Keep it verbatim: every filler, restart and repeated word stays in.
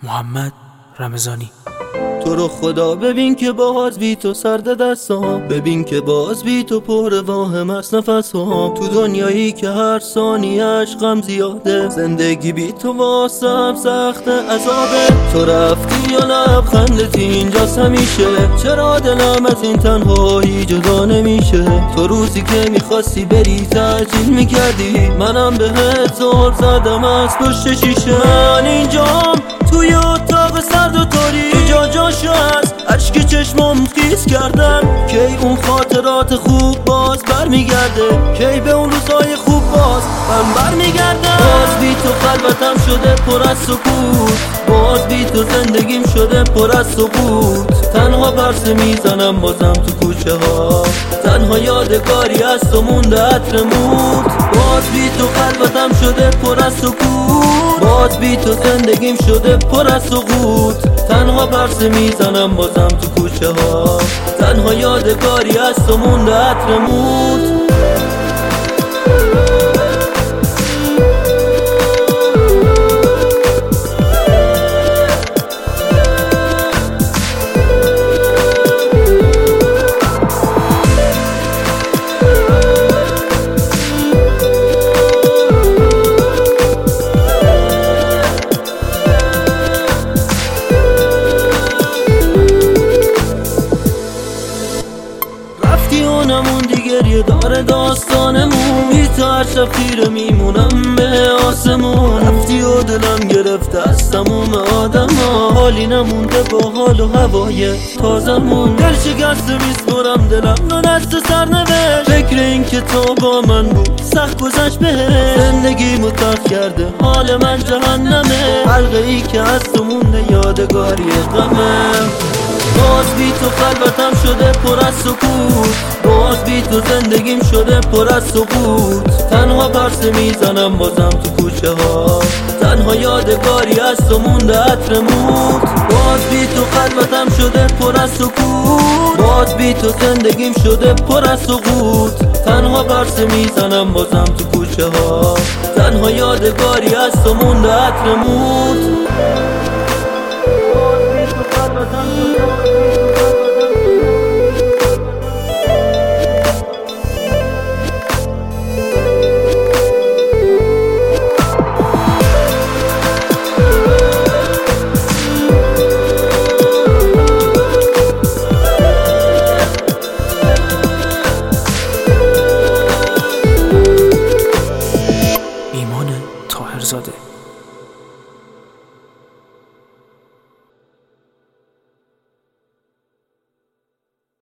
محمد رمضانی. تو رو خدا ببین که باز بی تو سرد دستام، ببین که باز بی تو پر واهم است نفسام. تو دنیایی که هر ثانیه‌اش غم زیاده، زندگی بی تو واسم سخت عذابه. تو رفتی یا لبخندت اینجاست همیشه، چرا دلم از این تنهایی جدا نمیشه؟ تو روزی که میخواستی بری تعجیل میکردی، منم بهت زور زدم از پشت شیشه. من اینجام توی اتاق سرد و تاریک، جا جاشو از عشق چشمام خیس کردم. کی اون خاطرات خوب باز برمیگرده؟ کی به اون روزای خوب باز من برمیگردم؟ باز بی تو خلوتم شده پر از سکوت، باز بی تو زندگیم شده پر از سقوط. تنها برسه میزنم بازم تو کوچه ها، تنها یادگاری از تو مونده عطر موت. باز بی تو خلوتم شده پر از سکوت، باز بی تو زندگیم شده پر از سقوط. تنها پرسه میزنم بازم تو کوچه ها، تنها یادگاری از تو مونده عطر موت. نمون دیگه داره داستانمون، بی تو هر شب خیره میمونم به آسمون. رفتی و دلم گرفته از تموم آدم ها، حالی نمونده با حال و هوای تازمون. دل شکسته میسپرم دلم رو دست سرنوشت، فکر این که تو با من بود سخت گذشت بهش. زندگی متخ کرده حال من جهنمه، حلقه ای که از تو مونده یادگاری غمه. باز بی تو خلوتم شده پر از سکوت، باز بی تو زندگیم شده پر از سقوط. تنها پرسه میزنم بازم تو کوچه ها، تنها یادگاری از تو مونده عطر موت. باز بی تو خلوتم شده پر از سکوت، باز بی تو زندگیم شده پر از سقوط. تنها پرسه میزنم بازم تو کوچه ها، تنها یادگاری از تو مونده عطر موت. باز بی تو خلوتم شده